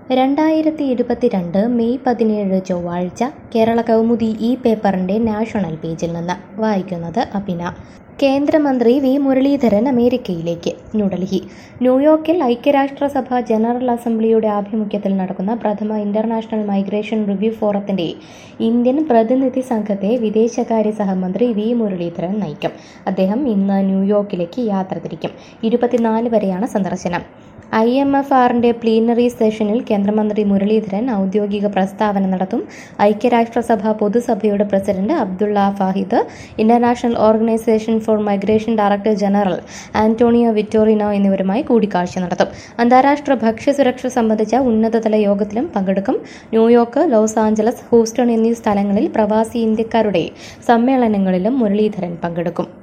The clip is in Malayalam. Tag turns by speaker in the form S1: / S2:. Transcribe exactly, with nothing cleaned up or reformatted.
S1: രണ്ടായിരത്തി ഇരുപത്തിരണ്ട് മെയ് പതിനേഴ് ചൊവ്വാഴ്ച കേരള കൗമുദി ഈ പേപ്പറിന്റെ നാഷണൽ പേജിൽ നിന്ന് വായിക്കുന്നത് അഭിന. കേന്ദ്രമന്ത്രി വി മുരളീധരൻ അമേരിക്കയിലേക്ക്. ന്യൂഡൽഹി. ന്യൂയോർക്കിൽ ഐക്യരാഷ്ട്രസഭ ജനറൽ അസംബ്ലിയുടെ ആഭിമുഖ്യത്തിൽ നടക്കുന്ന പ്രഥമ ഇന്റർനാഷണൽ മൈഗ്രേഷൻ റിവ്യൂ ഫോറത്തിന്റെ ഇന്ത്യൻ പ്രതിനിധി സംഘത്തെ വിദേശകാര്യ സഹമന്ത്രി വി മുരളീധരൻ നയിക്കും. അദ്ദേഹം ഇന്ന് ന്യൂയോർക്കിലേക്ക് യാത്ര തിരിക്കും. ഇരുപത്തിനാല് വരെയാണ് സന്ദർശനം. ഐ എം എഫ് ആറിന്റെ പ്ലീനറി സെഷനിൽ കേന്ദ്രമന്ത്രി മുരളീധരൻ ഔദ്യോഗിക പ്രസ്താവന നടത്തും. ഐക്യരാഷ്ട്രസഭ പൊതുസഭയുടെ president Abdulla Fahid, international organization for migration director general Antonio Vitorino എന്നിവരുമായി കൂടിക്കാഴ്ച നടത്തും. അന്താരാഷ്ട്ര ഭക്ഷ്യസുരക്ഷ സംബന്ധിച്ച ഉന്നതതല യോഗത്തിലും പങ്കെടുക്കും. ന്യൂയോർക്ക്, ലോസ് ആഞ്ചലസ്, ഹൂസ്റ്റൺ എന്നീ സ്ഥലങ്ങളിൽ പ്രവാസി ഇന്ത്യക്കാരുടെ സമ്മേളനങ്ങളിലും മുരളീധരൻ പങ്കെടുക്കും.